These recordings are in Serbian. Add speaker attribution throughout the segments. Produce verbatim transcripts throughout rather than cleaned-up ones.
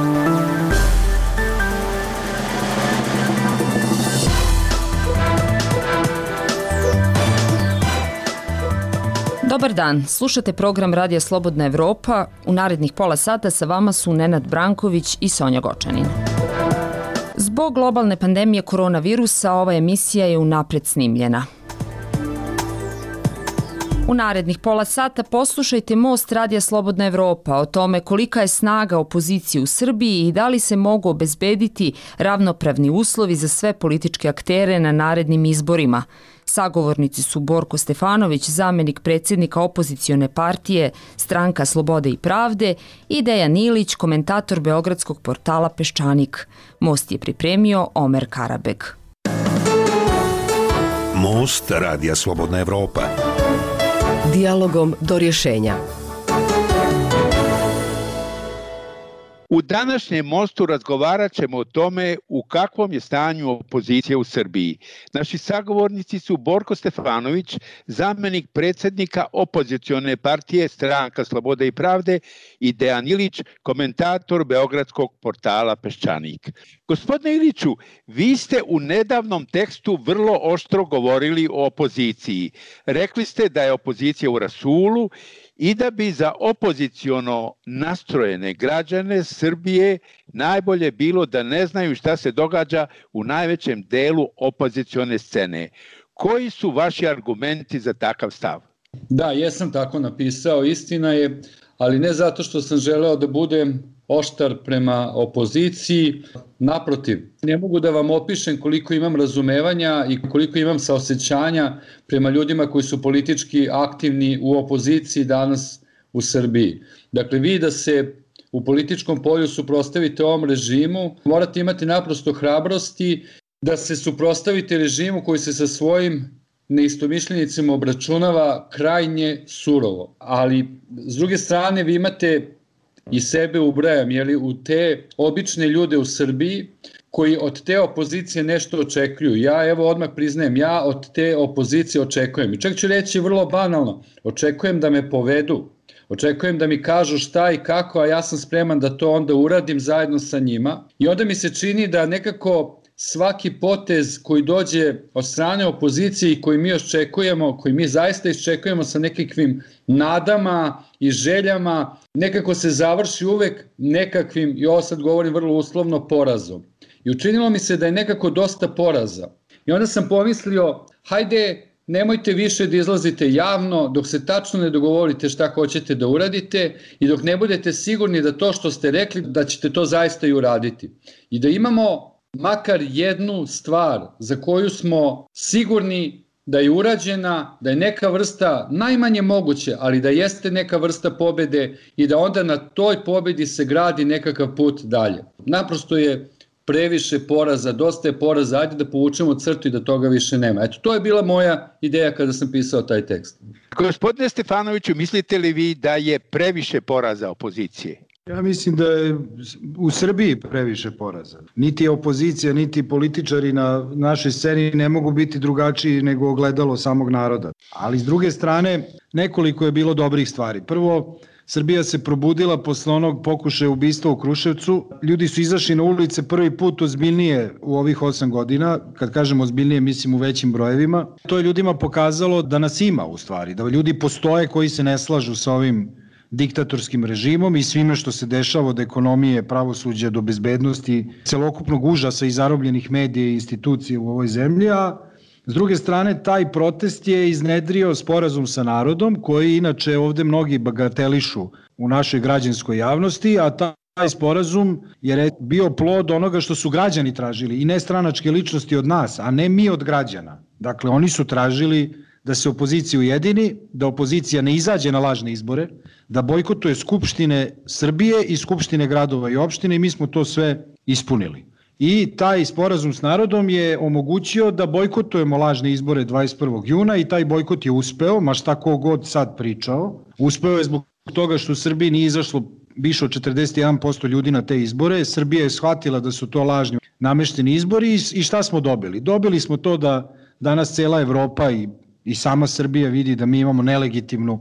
Speaker 1: Dobar dan, slušate program Radija Slobodna Evropa. U narednih pola sata sa vama su Nenad Branković i Sonja Gočanin. Zbog globalne pandemije koronavirusa ova emisija je unapred snimljena. U narednih pola sata poslušajte Most Radija Slobodna Evropa o tome kolika je snaga opozicije u Srbiji i da li se mogu obezbediti ravnopravni uslovi za sve političke aktere na narednim izborima. Sagovornici su Borko Stefanović, zamenik predsjednika opozicione partije Stranka slobode i pravde, i Dejan Ilić, komentator beogradskog portala Peščanik. Most je pripremio Omer Karabeg.
Speaker 2: Most Radija Slobodna Evropa.
Speaker 3: Dijalogom do rješenja.
Speaker 4: U današnjem Mostu razgovarat ćemo o tome u kakvom je stanju opozicija u Srbiji. Naši sagovornici su Borko Stefanović, zamenik predsjednika opozicione partije Stranka slobode i pravde, i Dejan Ilić, komentator beogradskog portala Peščanik. Gospodine Iliću, vi ste u nedavnom tekstu vrlo oštro govorili o opoziciji. Rekli ste da je opozicija u rasulu i da bi za opoziciono nastrojene građane Srbije najbolje bilo da ne znaju šta se događa u najvećem delu opozicione scene. Koji su vaši argumenti za takav stav?
Speaker 5: Da, jesam tako napisao, istina je, ali ne zato što sam želeo da budem oštar prema opoziciji. Naprotiv, ne mogu da vam opišem koliko imam razumevanja i koliko imam saosećanja prema ljudima koji su politički aktivni u opoziciji danas u Srbiji. Dakle, vi da se u političkom polju suprotstavite ovom režimu, morate imati naprosto hrabrosti da se suprotstavite režimu koji se sa svojim neistomišljenicima obračunava krajnje surovo. Ali, s druge strane, vi imate i sebe ubrajam, jeli, u te obične ljude u Srbiji koji od te opozicije nešto očekuju. Ja, evo, odmah priznajem, ja od te opozicije očekujem. I čak ću reći vrlo banalno, očekujem da me povedu, očekujem da mi kažu šta i kako, a ja sam spreman da to onda uradim zajedno sa njima. I onda mi se čini da nekako svaki potez koji dođe od strane opozicije i koji mi očekujemo, koji mi zaista iščekujemo sa nekakvim nadama i željama, nekako se završi uvek nekakvim, i ovo sad govorim vrlo uslovno, porazom. I učinilo mi se da je nekako dosta poraza. I onda sam pomislio, hajde, nemojte više da izlazite javno dok se tačno ne dogovorite šta hoćete da uradite i dok ne budete sigurni da to što ste rekli, da ćete to zaista i uraditi. I da imamo makar jednu stvar za koju smo sigurni da je urađena, da je neka vrsta, najmanje moguće, ali da jeste neka vrsta pobede i da onda na toj pobedi se gradi nekakav put dalje. Naprosto je previše poraza, dosta je poraza, ajde da povučemo crtu i da toga više nema. Eto, to je bila moja ideja kada sam pisao taj tekst.
Speaker 4: Gospodine Stefanoviću, mislite li vi da je previše poraza opozicije?
Speaker 6: Ja mislim da je u Srbiji previše poraza. Niti opozicija, niti političari na našoj sceni ne mogu biti drugačiji nego ogledalo samog naroda. Ali s druge strane, nekoliko je bilo dobrih stvari. Prvo, Srbija se probudila posle onog pokušaja ubistva u Kruševcu. Ljudi su izašli na ulice prvi put ozbiljnije u ovih osam godina. Kad kažem ozbiljnije, mislim u većim brojevima. To je ljudima pokazalo da nas ima u stvari, da ljudi postoje koji se ne slažu sa ovim diktatorskim režimom i svime što se dešava od ekonomije, pravosuđa do bezbednosti, celokupnog užasa i zarobljenih medija i institucija u ovoj zemlji, a s druge strane taj protest je iznedrio sporazum sa narodom koji inače ovde mnogi bagatelišu u našoj građanskoj javnosti, a taj sporazum je bio plod onoga što su građani tražili i ne stranačke ličnosti od nas, a ne mi od građana. Dakle, oni su tražili da se opozicija ujedini, da opozicija ne izađe na lažne izbore, da bojkotuje skupštine Srbije i skupštine gradova i opštine i mi smo to sve ispunili. I taj sporazum s narodom je omogućio da bojkotujemo lažne izbore dvadeset prvog juna i taj bojkot je uspeo, ma šta ko god sad pričao. Uspeo je zbog toga što u Srbiji nije izašlo više od četrdeset jedan posto ljudi na te izbore. Srbija je shvatila da su to lažni namešteni izbori i šta smo dobili? Dobili smo to da danas cela Evropa i, i sama Srbija vidi da mi imamo nelegitimnu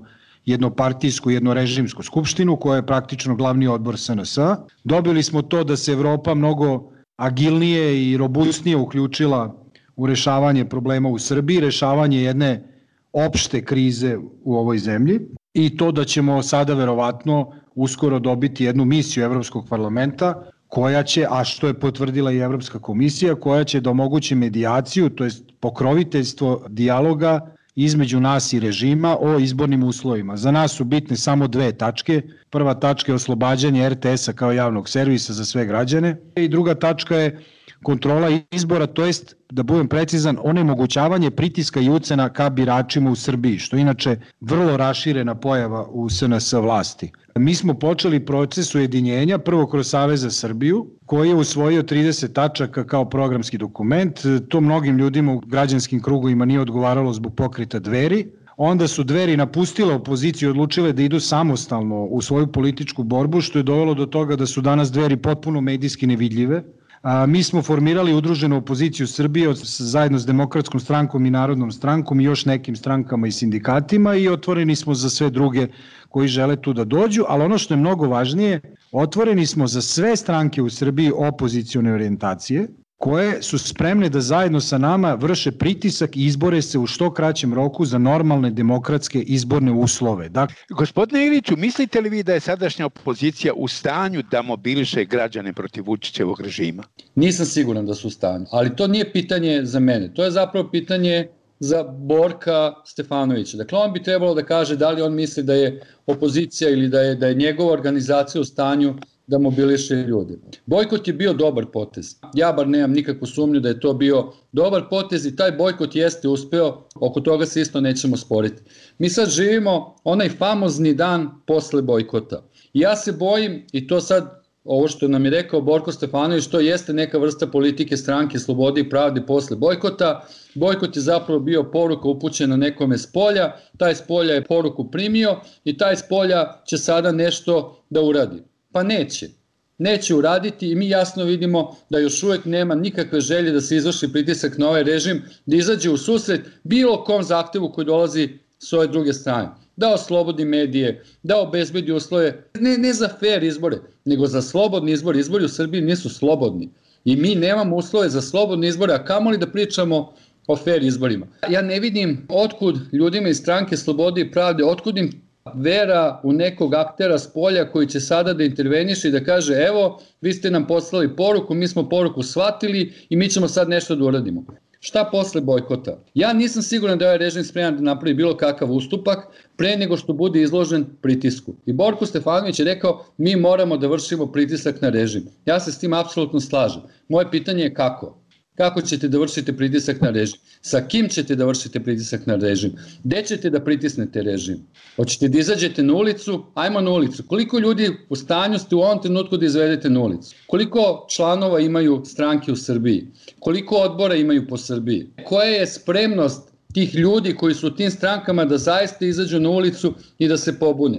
Speaker 6: jednopartijsku, jednorežimsku skupštinu koja je praktično glavni odbor S N S-a. Dobili smo to da se Evropa mnogo agilnije i robustnije uključila u rešavanje problema u Srbiji, rešavanje jedne opšte krize u ovoj zemlji i to da ćemo sada verovatno uskoro dobiti jednu misiju Evropskog parlamenta koja će, a što je potvrdila i Evropska komisija, koja će da omogući medijaciju, to jest pokroviteljstvo dijaloga između nas i režima o izbornim uslovima. Za nas su bitne samo dve tačke. Prva tačka je oslobađanje R T S-a kao javnog servisa za sve građane i druga tačka je kontrola izbora, to jest, da budem precizan, onemogućavanje pritiska i ucena ka biračima u Srbiji, što je inače vrlo raširena pojava u S N S vlasti. Mi smo počeli proces ujedinjenja prvo kroz Savez za Srbiju, koji je usvojio trideset tačaka kao programski dokument. To mnogim ljudima u građanskim krugovima nije odgovaralo zbog pokreta Dveri. Onda su Dveri napustile opoziciju i odlučile da idu samostalno u svoju političku borbu, što je dovelo do toga da su danas Dveri potpuno medijski nevidljive. A, mi smo formirali udruženu opoziciju Srbije od, zajedno s Demokratskom strankom i Narodnom strankom i još nekim strankama i sindikatima i otvoreni smo za sve druge koji žele tu da dođu, ali ono što je mnogo važnije, otvoreni smo za sve stranke u Srbiji opozicione orijentacije koje su spremne da zajedno sa nama vrše pritisak i izbore se u što kraćem roku za normalne demokratske izborne uslove. Dakle,
Speaker 4: Gospodine Iliću, mislite li vi da je sadašnja opozicija u stanju da mobiliše građane protiv Vučićevog režima?
Speaker 5: Nisam siguran da su u stanju, ali to nije pitanje za mene. To je zapravo pitanje za Borka Stefanovića. Dakle, on bi trebalo da kaže da li on misli da je opozicija ili da je, da je njegova organizacija u stanju da mobiliše ljude. Bojkot je bio dobar potez. Ja bar nemam nikakvu sumnju da je to bio dobar potez i taj bojkot jeste uspeo, oko toga se isto nećemo sporiti. Mi sad živimo onaj famozni dan posle bojkota. I ja se bojim, i to sad, ovo što nam je rekao Borko Stefanović, to jeste neka vrsta politike Stranke slobode i pravde posle bojkota. Bojkot je zapravo bio poruka upućena nekome s polja, taj s polja je poruku primio i taj s polja će sada nešto da uradi. Pa neće. Neće uraditi i mi jasno vidimo da još uvek nema nikakve želje da se izvrši pritisak na ovaj režim, da izađe u susret bilo kom zahtevu koji dolazi s ove druge strane. Da oslobodi medije, da obezbedi uslove, ne, ne za fair izbore, nego za slobodni izbor. Izbori u Srbiji nisu slobodni i mi nemamo uslove za slobodne izbore, a kamoli da pričamo o fair izborima. Ja ne vidim otkud ljudima iz Stranke slobode i pravde, otkud im vera u nekog aktera s polja koji će sada da interveniše i da kaže evo, vi ste nam poslali poruku, mi smo poruku shvatili i mi ćemo sad nešto da uradimo. Šta posle bojkota? Ja nisam siguran da je ovaj režim spreman da napravi bilo kakav ustupak pre nego što bude izložen pritisku. I Borko Stefanović je rekao mi moramo da vršimo pritisak na režim. Ja se s tim apsolutno slažem. Moje pitanje je kako? Kako ćete da vršite pritisak na režim? Sa kim ćete da vršite pritisak na režim? Gde ćete da pritisnete režim? Hoćete da izađete na ulicu? Ajmo na ulicu. Koliko ljudi u stanju ste u ovom trenutku da izvedete na ulicu? Koliko članova imaju stranke u Srbiji? Koliko odbora imaju po Srbiji? Koja je spremnost tih ljudi koji su u tim strankama da zaista izađu na ulicu i da se pobune?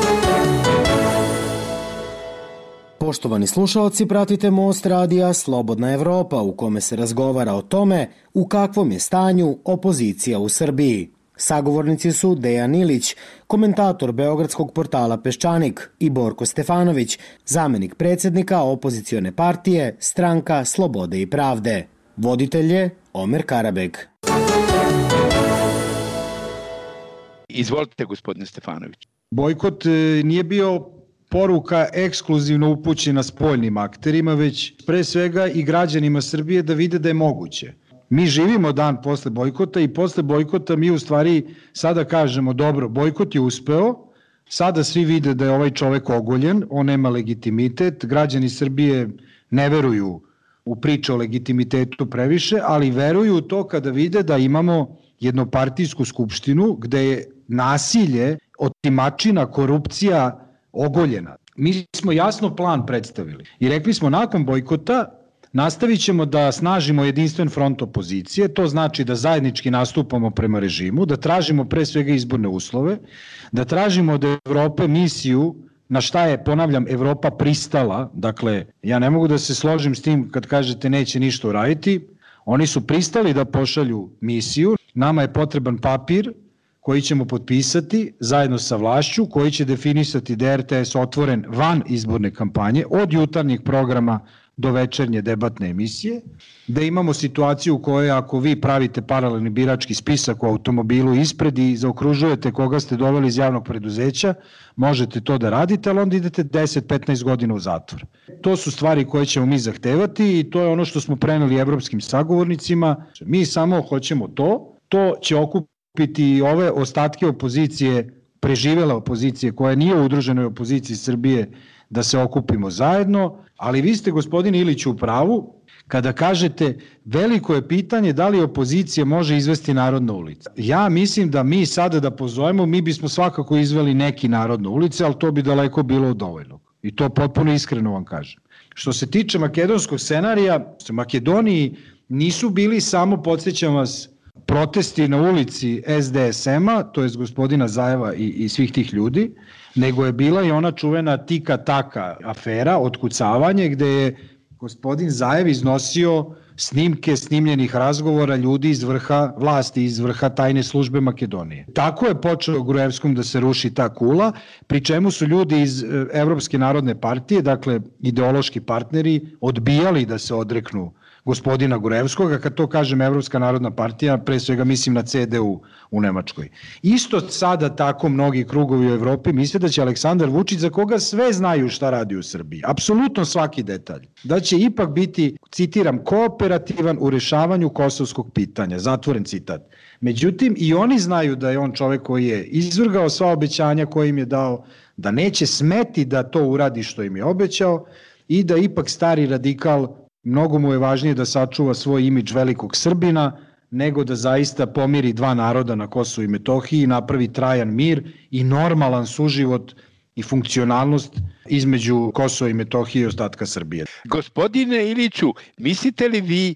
Speaker 7: Poštovani slušalci, pratite Most radija Slobodna Evropa u kome se razgovara o tome u kakvom je stanju opozicija u Srbiji. Sagovornici su Dejan Ilić, komentator beogradskog portala Peščanik, i Borko Stefanović, zamenik predsjednika opozicione partije Stranka slobode i pravde. Voditelj je Omer Karabeg.
Speaker 4: Izvolite, gospodine Stefanović.
Speaker 6: Bojkot nije bio poruka ekskluzivno upućena spoljnim akterima, već pre svega i građanima Srbije da vide da je moguće. Mi živimo dan posle bojkota i posle bojkota mi u stvari sada kažemo dobro, bojkot je uspeo, sada svi vide da je ovaj čovek ogoljen, on nema legitimitet, građani Srbije ne veruju u priču o legitimitetu previše, ali veruju u to kada vide da imamo jednopartijsku skupštinu gde je nasilje, otimačina, korupcija ogoljena. Mi smo jasno plan predstavili i rekli smo nakon bojkota nastavit ćemo da snažimo jedinstven front opozicije, to znači da zajednički nastupamo prema režimu, da tražimo pre svega izborne uslove, da tražimo od Evrope misiju na šta je, ponavljam, Evropa pristala, dakle, ja ne mogu da se složim s tim kad kažete neće ništa uraditi, oni su pristali da pošalju misiju, nama je potreban papir koji ćemo potpisati zajedno sa vlašću, koji će definisati da je R T S otvoren van izborne kampanje, od jutarnjih programa do večernje debatne emisije, da imamo situaciju u kojoj ako vi pravite paralelni birački spisak u automobilu ispred i zaokružujete koga ste doveli iz javnog preduzeća, možete to da radite, ali onda idete deset do petnaest godina u zatvor. To su stvari koje ćemo mi zahtevati i to je ono što smo preneli evropskim sagovornicima. Mi samo hoćemo to, to će okupiti ove ostatke opozicije, preživele opozicije koja nije u udruženoj opoziciji Srbije, da se okupimo zajedno, ali vi ste, gospodine Iliću, u pravu kada kažete veliko je pitanje da li opozicija može izvesti narod na ulicu. Ja mislim da mi sada da pozovemo, mi bismo svakako izveli neki narod na ulice, ali to bi daleko bilo dovoljno. I to potpuno iskreno vam kažem. Što se tiče makedonskog scenarija, u Makedoniji nisu bili samo, podsjećam vas, protesti na ulici S D S M-a, to je gospodina Zajeva i, i svih tih ljudi, nego je bila i ona čuvena tika-taka afera, otkucavanje, gde je gospodin Zajev iznosio snimke snimljenih razgovora ljudi iz vrha vlasti, iz vrha tajne službe Makedonije. Tako je počeo Gruevskom da se ruši ta kula, pri čemu su ljudi iz Evropske narodne partije, dakle ideološki partneri, odbijali da se odreknu gospodina Gruevskog, a kad to kažem Evropska narodna partija, pre svega mislim na C D U u Nemačkoj. Isto sada tako mnogi krugovi u Evropi misle da će Aleksandar Vučić, za koga sve znaju šta radi u Srbiji, apsolutno svaki detalj, da će ipak biti, citiram, kooperativan u rešavanju kosovskog pitanja, zatvoren citat. Međutim, i oni znaju da je on čovek koji je izvrgao sva obećanja koje im je dao, da neće smeti da to uradi što im je obećao i da ipak stari radikal, mnogo mu je važnije da sačuva svoj imidž velikog Srbina, nego da zaista pomiri dva naroda na Kosovu i Metohiji, napravi trajan mir i normalan suživot i funkcionalnost između Kosova i Metohije i ostatka Srbije.
Speaker 4: Gospodine Iliću, mislite li vi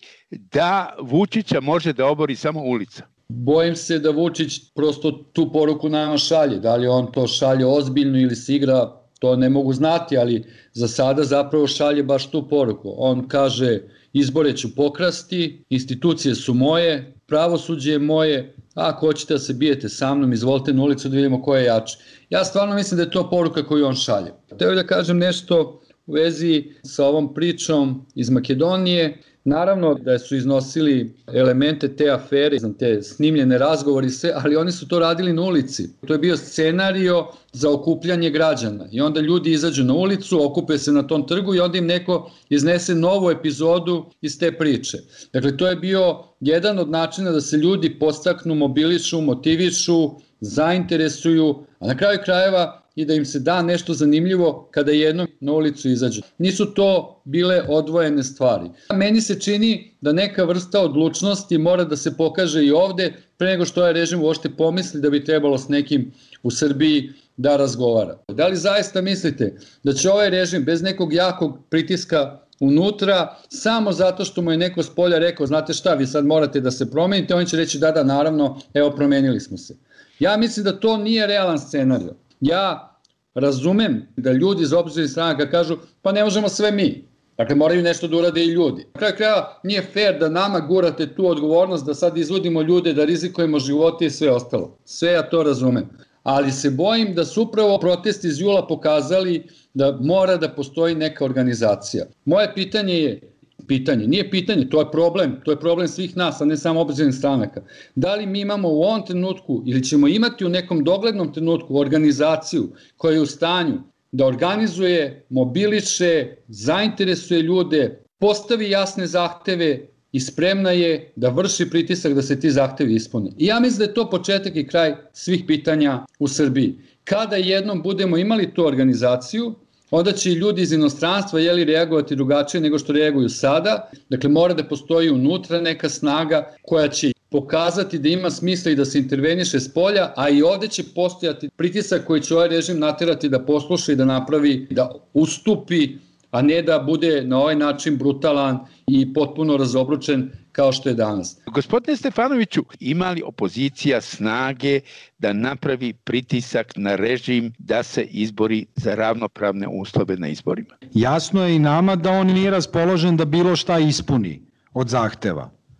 Speaker 4: da Vučića može da obori samo ulica?
Speaker 5: Bojim se da Vučić prosto tu poruku nama šalje. Da li on to šalje ozbiljno ili se igra, to ne mogu znati, ali za sada zapravo šalje baš tu poruku. On kaže, izbore ću pokrasti, institucije su moje, pravosuđe je moje, a ako hoćete da se bijete sa mnom, izvolite na ulicu da vidimo ko je jači. Ja stvarno mislim da je to poruka koju on šalje. Teo da kažem nešto u vezi sa ovom pričom iz Makedonije. Naravno da su iznosili elemente te afere, te snimljene razgovori sve, ali oni su to radili na ulici. To je bio scenario za okupljanje građana i onda ljudi izađu na ulicu, okupe se na tom trgu i onda im neko iznese novu epizodu iz te priče. Dakle, to je bio jedan od načina da se ljudi podstaknu, mobilišu, motivišu, zainteresuju, a na kraju krajeva i da im se da nešto zanimljivo kada jednom na ulicu izađu. Nisu to bile odvojene stvari. Meni se čini da neka vrsta odlučnosti mora da se pokaže i ovde, pre nego što ovaj režim uopšte pomisli da bi trebalo s nekim u Srbiji da razgovara. Da li zaista mislite da će ovaj režim bez nekog jakog pritiska unutra, samo zato što mu je neko s polja rekao, znate šta, vi sad morate da se promenite, on će reći da, da, naravno, evo, promenili smo se. Ja mislim da to nije realan scenario. Ja razumem da ljudi iz opozicionih stranaka kažu, pa ne možemo sve mi. Dakle, moraju nešto da urade i ljudi. Na kraju kraja nije fair da nama gurate tu odgovornost, da sad izvodimo ljude, da rizikujemo živote i sve ostalo. Sve ja to razumem. Ali se bojim da su upravo protesti iz jula pokazali da mora da postoji neka organizacija. Moje pitanje je, pitanje, nije pitanje, to je problem, to je problem svih nas, a ne samo opozicionih stranaka. Da li mi imamo u ovom trenutku ili ćemo imati u nekom doglednom trenutku organizaciju koja je u stanju da organizuje, mobiliše, zainteresuje ljude, postavi jasne zahteve i spremna je da vrši pritisak da se ti zahtevi ispune. I ja mislim da je to početak i kraj svih pitanja u Srbiji. Kada jednom budemo imali tu organizaciju, onda će i ljudi iz inostranstva jeli reagovati drugačije nego što reaguju sada. Dakle, mora da postoji unutra neka snaga koja će pokazati da ima smisla i da se interveniše s polja, a i ovde će postojati pritisak koji će ovaj režim naterati da posluša i da napravi, da ustupi, a ne da bude na ovaj način brutalan i potpuno razobručen kao što je danas.
Speaker 4: Gospodine Stefanoviću, ima li opozicija snage da napravi pritisak na režim da se izbori za ravnopravne uslove na izborima?
Speaker 6: Jasno je i nama da on nije raspoložen da bilo šta ispuni od zahteva.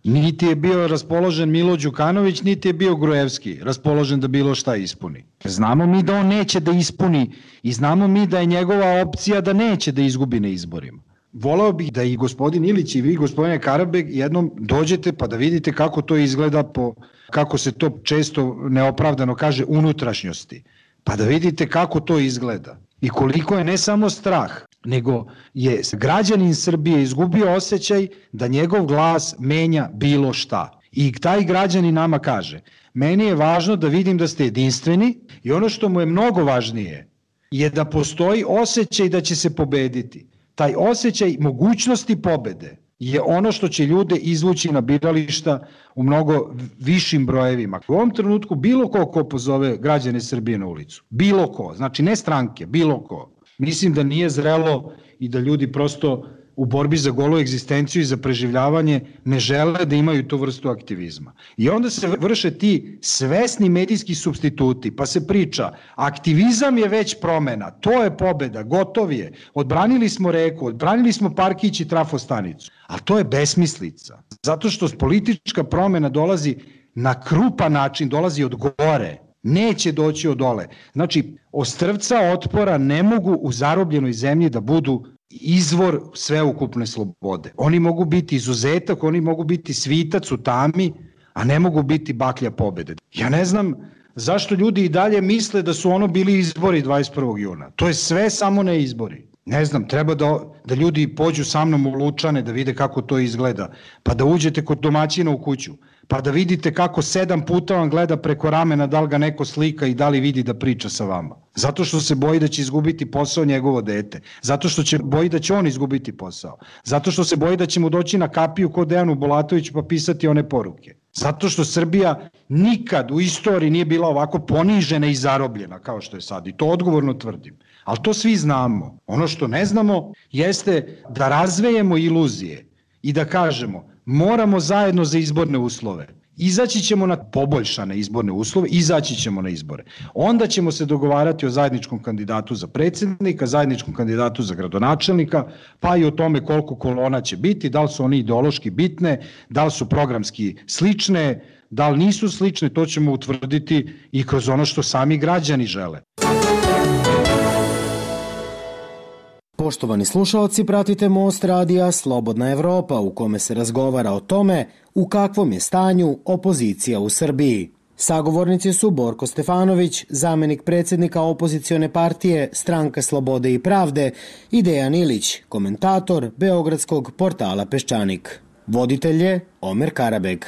Speaker 6: Niti je bio raspoložen Milo Đukanović, niti je bio Gruevski raspoložen da bilo šta ispuni. Znamo mi da on neće da ispuni i znamo mi da je njegova opcija da neće da izgubi na izborima. Voleo bih da i gospodin Ilić i vi, gospodine Karabeg, jednom dođete pa da vidite kako to izgleda po, kako se to često neopravdano kaže, unutrašnjosti. Pa da vidite kako to izgleda i koliko je ne samo strah, nego je građanin Srbije izgubio osjećaj da njegov glas menja bilo šta. I taj građanin nama kaže, meni je važno da vidim da ste jedinstveni i ono što mu je mnogo važnije je da postoji osjećaj da će se pobediti. Taj osjećaj mogućnosti pobede je ono što će ljude izvući na birališta u mnogo višim brojevima. U ovom trenutku bilo ko ko pozove građane Srbije na ulicu, bilo ko, znači ne stranke, bilo ko. Mislim da nije zrelo i da ljudi prosto u borbi za golu egzistenciju i za preživljavanje ne žele da imaju tu vrstu aktivizma. I onda se vrše ti svesni medijski supstituti, pa se priča, aktivizam je već promena, to je pobeda, gotov je, odbranili smo reku, odbranili smo parkić i trafostanicu, ali to je besmislica, zato što politička promena dolazi na krupan način, dolazi od gore, neće doći od dole. Znači, ostrvca otpora ne mogu u zarobljenoj zemlji da budu izvor sveukupne slobode. Oni mogu biti izuzetak, oni mogu biti svitac u tami, a ne mogu biti baklja pobede. Ja ne znam zašto ljudi i dalje misle da su ono bili izbori dvadeset prvog juna. To je sve samo ne izbori. Ne znam, treba da, da ljudi pođu sa mnom u Lučane da vide kako to izgleda, pa da uđete kod domaćina u kuću, pa da vidite kako sedam puta vam gleda preko ramena da li ga neko slika i da li vidi da priča sa vama. Zato što se boji da će izgubiti posao njegovo dete, zato što će boji da će on izgubiti posao, zato što se boji da će mu doći na kapiju kod Dejanu Bulatoviću pa pisati one poruke. Zato što Srbija nikad u istoriji nije bila ovako ponižena i zarobljena kao što je sad i to odgovorno tvrdim. Ali to svi znamo. Ono što ne znamo jeste da razvejemo iluzije i da kažemo moramo zajedno za izborne uslove. Izaći ćemo na poboljšane izborne uslove, izaći ćemo na izbore. Onda ćemo se dogovarati o zajedničkom kandidatu za predsjednika, zajedničkom kandidatu za gradonačelnika, pa i o tome koliko kolona će biti, da li su oni ideološki bitne, da li su programski slične, da li nisu slične, to ćemo utvrditi i kroz ono što sami građani žele.
Speaker 7: Poštovani slušalci, pratite Most radija Slobodna Evropa u kome se razgovara o tome u kakvom je stanju opozicija u Srbiji. Sagovornici su Borko Stefanović, zamenik predsjednika opozicione partije Stranka slobode i pravde, i Dejan Ilić, komentator beogradskog portala Peščanik. Voditelj je Omer Karabeg.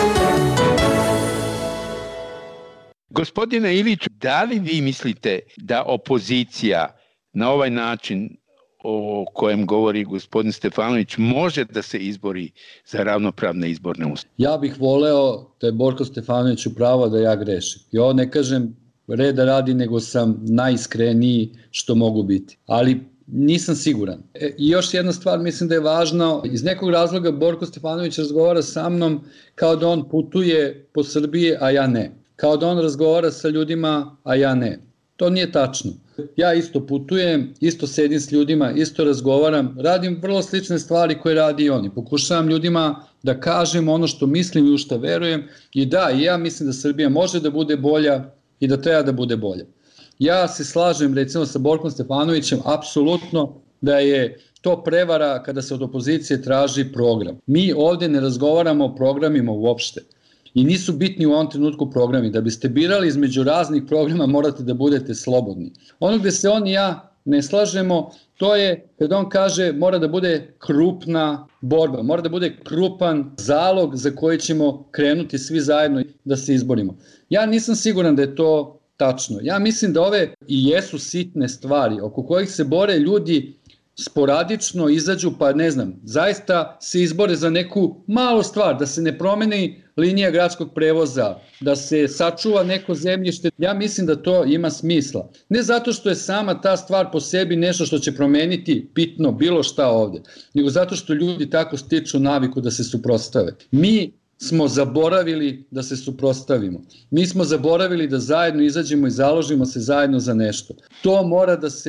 Speaker 4: Gospodine Ilić, da li vi mislite da opozicija na ovaj način o kojem govori gospodin Stefanović može da se izbori za ravnopravne izborne uslove?
Speaker 5: Ja bih voleo da je Borko Stefanović upravo da ja grešim. I ovo ne kažem reda radi, nego sam najiskreniji što mogu biti. Ali nisam siguran. E, I još jedna stvar mislim da je važno. Iz nekog razloga Borko Stefanović razgovara sa mnom kao da on putuje po Srbiji, a ja ne. Kao da on razgovara sa ljudima, a ja ne. To nije tačno. Ja isto putujem, isto sedim s ljudima, isto razgovaram, radim vrlo slične stvari koje radi i oni. Pokušavam ljudima da kažem ono što mislim i u što verujem i da, i ja mislim da Srbija može da bude bolja i da treba da bude bolja. Ja se slažem recimo sa Borkom Stefanovićem apsolutno da je to prevara kada se od opozicije traži program. Mi ovdje ne razgovaramo o programima uopšte. I nisu bitni u ovom trenutku programi. Da biste birali između raznih programa morate da budete slobodni. Ono gde se on i ja ne slažemo, to je kada on kaže mora da bude krupna borba, mora da bude krupan zalog za koji ćemo krenuti svi zajedno da se izborimo. Ja nisam siguran da je to tačno. Ja mislim da ove i jesu sitne stvari oko kojih se bore ljudi sporadično izađu, pa ne znam, zaista se izbore za neku malu stvar, da se ne promeni linija gradskog prevoza, da se sačuva neko zemljište. Ja mislim da to ima smisla. Ne zato što je sama ta stvar po sebi nešto što će promeniti bitno bilo šta ovde, nego zato što ljudi tako stiču naviku da se suprotstave. Mi smo zaboravili da se suprotstavimo. Mi smo zaboravili da zajedno izađemo i založimo se zajedno za nešto. To mora da se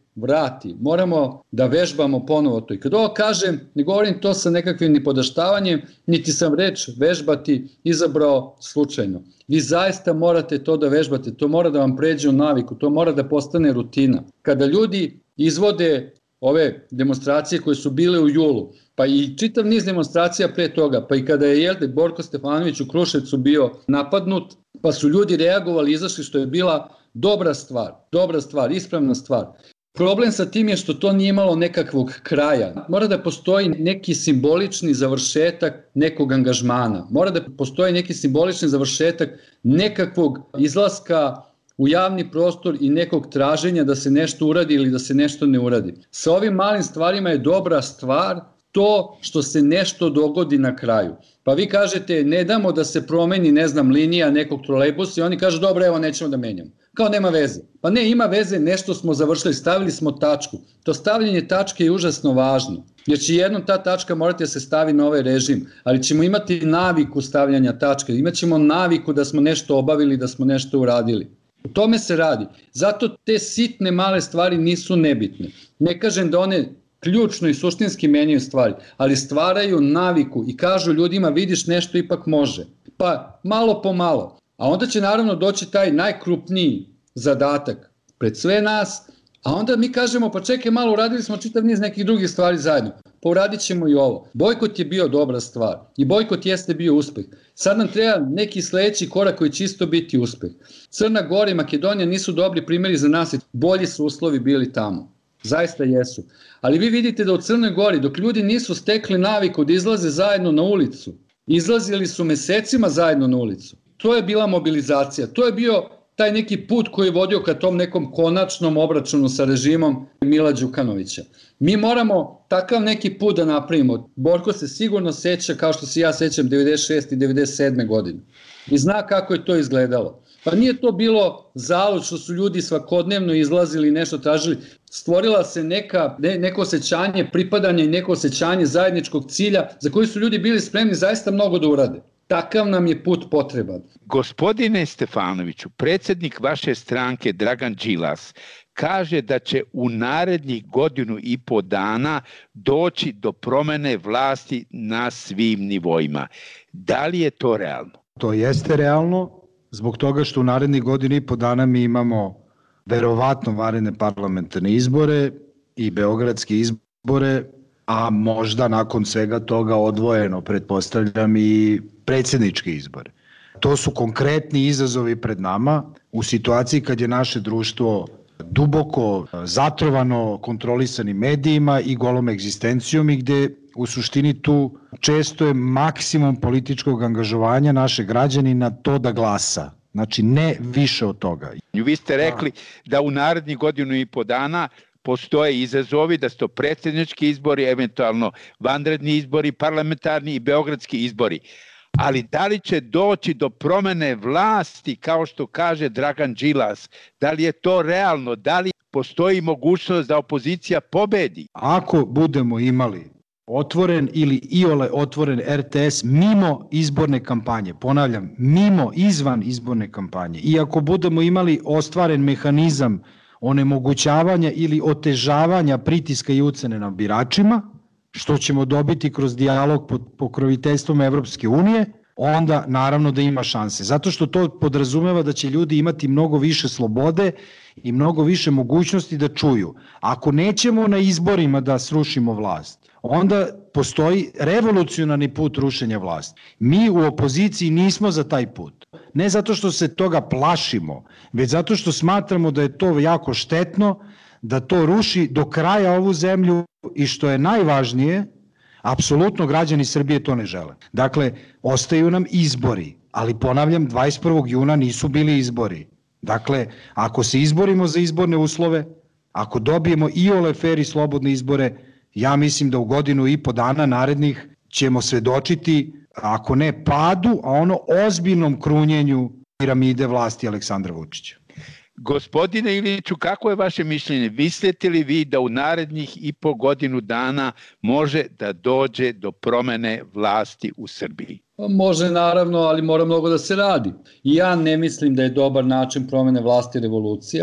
Speaker 5: vrati. Moramo da vežbamo ponovo to. I kad ovo kažem, ne govorim to sa nekakvim ni podaštavanjem, niti sam reč vežbati izabrao slučajno. Vi zaista morate to da vežbate, to mora da vam pređe u naviku, to mora da postane rutina. Kada ljudi izvode ove demonstracije koje su bile u julu, pa i čitav niz demonstracija pre toga, pa i kada je jelde Borko Stefanović u Kruševcu bio napadnut, pa su ljudi reagovali, izašli, što je bila dobra stvar, dobra stvar, ispravna stvar. Problem sa tim je što to nije imalo nekakvog kraja. Mora da postoji neki simbolični završetak nekog angažmana. Mora da postoji neki simbolični završetak nekakvog izlaska u javni prostor i nekog traženja da se nešto uradi ili da se nešto ne uradi. Sa ovim malim stvarima je dobra stvar to što se nešto dogodi na kraju. Pa vi kažete ne damo da se promeni, ne znam, linija nekog trolejbusa i oni kažu dobro, evo nećemo da menjamo. Kao nema veze. Pa ne, ima veze, nešto smo završili, stavili smo tačku. To stavljanje tačke je užasno važno, jer će jednom ta tačka morati da se stavi na ovaj režim, ali ćemo imati naviku stavljanja tačke, imat ćemo naviku da smo nešto obavili, da smo nešto uradili. U tome se radi. Zato te sitne male stvari nisu nebitne. Ne kažem da one ključno i suštinski menjaju stvari, ali stvaraju naviku i kažu ljudima vidiš nešto ipak može. Pa malo po malo. A onda će naravno doći taj najkrupniji zadatak pred sve nas, a onda mi kažemo pa čekaj malo, uradili smo čitav niz nekih drugih stvari zajedno, pa uradit ćemo i ovo. Bojkot je bio dobra stvar i bojkot jeste bio uspeh. Sad nam treba neki sledeći korak koji će isto biti uspeh. Crna Gora i Makedonija nisu dobri primjeri za nas, bolji su uslovi bili tamo. Zaista jesu. Ali vi vidite da u Crnoj Gori, dok ljudi nisu stekli naviku da izlaze zajedno na ulicu, izlazili su mesecima zajedno na ulicu. To je bila mobilizacija, to je bio taj neki put koji je vodio ka tom nekom konačnom obračunu sa režimom Mila Đukanovića. Mi moramo takav neki put da napravimo. Borko se sigurno seća, kao što se ja sećam, devedeset šeste i devedeset sedme godine. I zna kako je to izgledalo. Pa nije to bilo zalud što su ljudi svakodnevno izlazili i nešto tražili. Stvorila se neka, ne, neko osjećanje pripadanja i neko osjećanje zajedničkog cilja za koji su ljudi bili spremni zaista mnogo da urade. Takav nam je put potreban.
Speaker 4: Gospodine Stefanoviću, predsjednik vaše stranke Dragan Đilas kaže da će u narednih godinu i po dana doći do promene vlasti na svim nivoima. Da li je to realno?
Speaker 6: To jeste realno, zbog toga što u narednih godinu i po dana mi imamo verovatno vanredne parlamentarne izbore i beogradske izbore, a možda nakon svega toga odvojeno, pretpostavljam, i predsjedničke izbore. To su konkretni izazovi pred nama u situaciji kad je naše društvo duboko zatrovano kontrolisanim medijima i golom egzistencijom i gde u suštini tu često je maksimum političkog angažovanja naše građanina to da glasa. Znači ne više od toga.
Speaker 4: Vi ste rekli da u narednih godinu i po dana postoje izazovi, da su to predsjednički izbori, eventualno vanredni izbori, parlamentarni i beogradski izbori. Ali da li će doći do promene vlasti, kao što kaže Dragan Đilas? Da li je to realno? Da li postoji mogućnost da opozicija pobedi?
Speaker 6: Ako budemo imali otvoren ili iole otvoren er te es mimo izborne kampanje, ponavljam, mimo, izvan izborne kampanje, i ako budemo imali ostvaren mehanizam onemogućavanja ili otežavanja pritiska i ucene na biračima, što ćemo dobiti kroz dijalog pod pokroviteljstvom Evropske unije, onda naravno da ima šanse. Zato što to podrazumeva da će ljudi imati mnogo više slobode i mnogo više mogućnosti da čuju. Ako nećemo na izborima da srušimo vlast, onda postoji revolucionarni put rušenja vlasti. Mi u opoziciji nismo za taj put. Ne zato što se toga plašimo, već zato što smatramo da je to jako štetno, da to ruši do kraja ovu zemlju i što je najvažnije, apsolutno građani Srbije to ne žele. Dakle, ostaju nam izbori, ali ponavljam, dvadeset prvog juna nisu bili izbori. Dakle, ako se izborimo za izborne uslove, ako dobijemo iole fer i slobodne izbore, ja mislim da u godinu i po dana narednih ćemo svedočiti, ako ne padu, a ono ozbiljnom krunjenju piramide vlasti Aleksandra Vučića.
Speaker 4: Gospodine Iliću, kako je vaše mišljenje? Mislite li vi da u narednih i po godinu dana može da dođe do promene vlasti u Srbiji?
Speaker 5: Može naravno, ali mora mnogo da se radi. I ja ne mislim da je dobar način promene vlasti revolucija.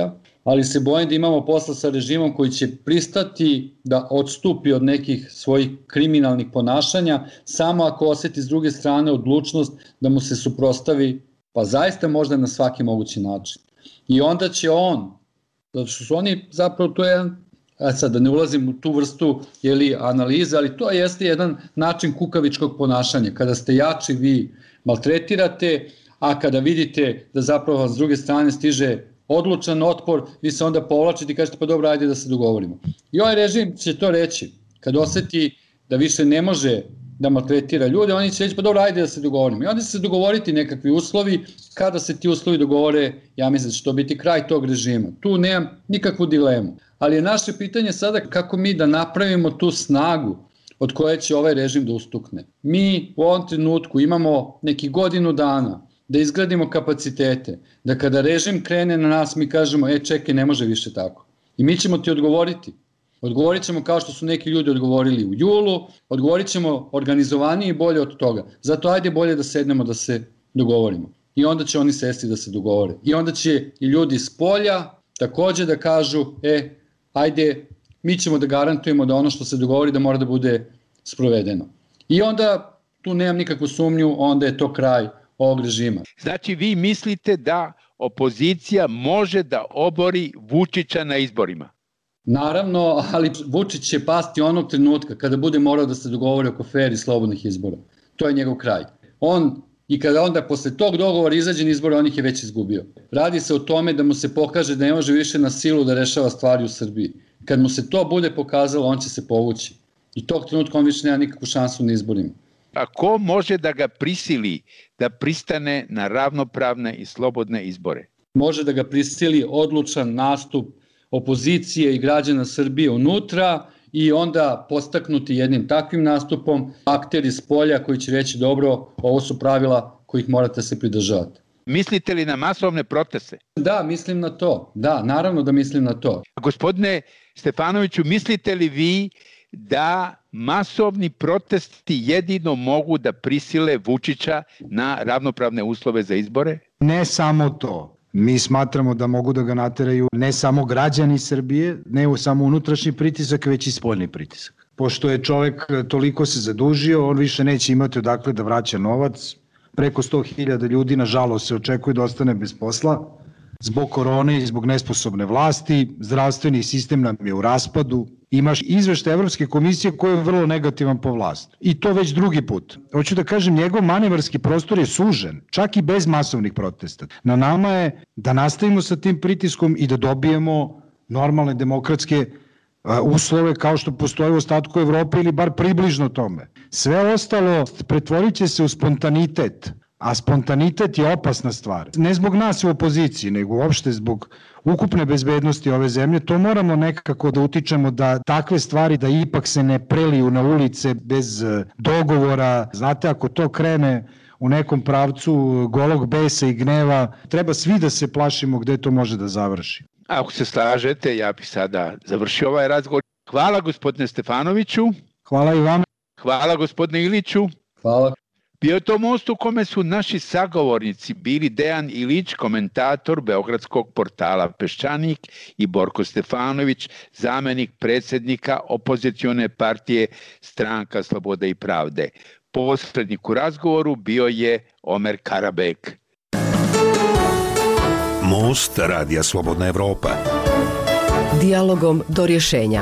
Speaker 5: ali se bojim da imamo posla sa režimom koji će pristati da odstupi od nekih svojih kriminalnih ponašanja samo ako oseti s druge strane odlučnost da mu se suprostavi, pa zaista možda na svaki mogući način. I onda će on, zato što su oni zapravo, to je jedan, a sad da ne ulazim u tu vrstu jeli, analize, ali to jeste jedan način kukavičkog ponašanja. Kada ste jači, vi maltretirate, a kada vidite da zapravo vas s druge strane stiže odlučan otpor, vi se onda povlačite i kažete pa dobro, ajde da se dogovorimo. I ovaj režim će to reći. Kad oseti da više ne može da maltretira ljude, oni će reći pa dobro, ajde da se dogovorimo. I onda će se dogovoriti nekakvi uslovi. Kada se ti uslovi dogovore, ja mislim da će to biti kraj tog režima. Tu nemam nikakvu dilemu. Ali je naše pitanje sada kako mi da napravimo tu snagu od koje će ovaj režim da ustukne. Mi u ovom trenutku imamo neki godinu dana da izgradimo kapacitete, da kada režim krene na nas mi kažemo e čekaj, ne može više tako. I mi ćemo ti odgovoriti. Odgovorit ćemo kao što su neki ljudi odgovorili u julu, odgovorit ćemo organizovanije i bolje od toga. Zato ajde bolje da sednemo da se dogovorimo. I onda će oni sesti da se dogovore. I onda će i ljudi iz polja takođe da kažu e, ajde, mi ćemo da garantujemo da ono što se dogovori da mora da bude sprovedeno. I onda, tu nemam nikakvu sumnju, onda je to kraj ovog režima.
Speaker 4: Znači vi mislite da opozicija može da obori Vučića na izborima?
Speaker 5: Naravno, ali Vučić će pasti onog trenutka kada bude morao da se dogovori oko fer i slobodnih izbora. To je njegov kraj. On, i kada onda posle tog dogovora izađe na izbore, on ih je već izgubio. Radi se o tome da mu se pokaže da ne može više na silu da rešava stvari u Srbiji. Kad mu se to bude pokazalo, on će se povući. I tog trenutka on više nema nikakvu šansu na izborima.
Speaker 4: A ko može da ga prisili da pristane na ravnopravne i slobodne izbore?
Speaker 5: Može da ga prisili odlučan nastup opozicije i građana Srbije unutra i onda postaknuti jednim takvim nastupom akteri s polja koji će reći dobro, ovo su pravila kojih morate se pridržavati.
Speaker 4: Mislite li na masovne proteste?
Speaker 5: Da, mislim na to. Da, naravno da mislim na to.
Speaker 4: Gospodine Stefanoviću, mislite li vi da masovni protesti jedino mogu da prisile Vučića na ravnopravne uslove za izbore?
Speaker 6: Ne samo to. Mi smatramo da mogu da ga nateraju ne samo građani Srbije, ne samo unutrašnji pritisak, već i spoljni pritisak. Pošto je čovek toliko se zadužio, on više neće imati odakle da vraća novac. Preko sto hiljada ljudi, nažalost, se očekuje da ostane bez posla. Zbog korone i zbog nesposobne vlasti, zdravstveni sistem nam je u raspadu. Imaš izveštaj Evropske komisije koji je vrlo negativan po vlast. I to već drugi put. Hoću da kažem, njegov manevarski prostor je sužen, čak i bez masovnih protesta. Na nama je da nastavimo sa tim pritiskom i da dobijemo normalne demokratske uslove kao što postoje u ostatku Evrope ili bar približno tome. Sve ostalo pretvorit će se u spontanitet. A spontanitet je opasna stvar. Ne zbog nas u opoziciji, nego uopšte zbog ukupne bezbednosti ove zemlje. To moramo nekako da utičemo da takve stvari da ipak se ne preliju na ulice bez dogovora. Znate, ako to krene u nekom pravcu golog besa i gneva, treba svi da se plašimo gde to može da završi.
Speaker 4: Ako se slažete, ja bih sada završio ovaj razgovor. Hvala gospodine Stefanoviću.
Speaker 6: Hvala i vama.
Speaker 4: Hvala gospodine Iliću.
Speaker 5: Hvala.
Speaker 4: Bio je to most u kome su naši sagovornici bili Dejan Ilić, komentator beogradskog portala Peščanik, i Borko Stefanović, zamenik predsednika opozicione partije Stranka slobode i pravde. Posrednik u razgovoru bio je Omer Karabek.
Speaker 2: Most Radija Slobodna Evropa.
Speaker 3: Dijalogom do rješenja.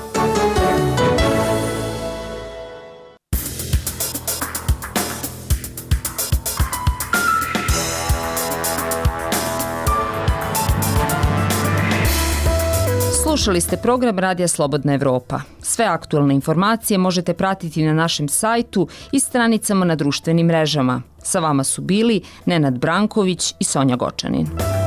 Speaker 1: Slušali ste program Radija Slobodna Evropa. Sve aktualne informacije možete pratiti na našem sajtu i stranicama na društvenim mrežama. Sa vama su bili Nenad Branković i Sonja Gočanin.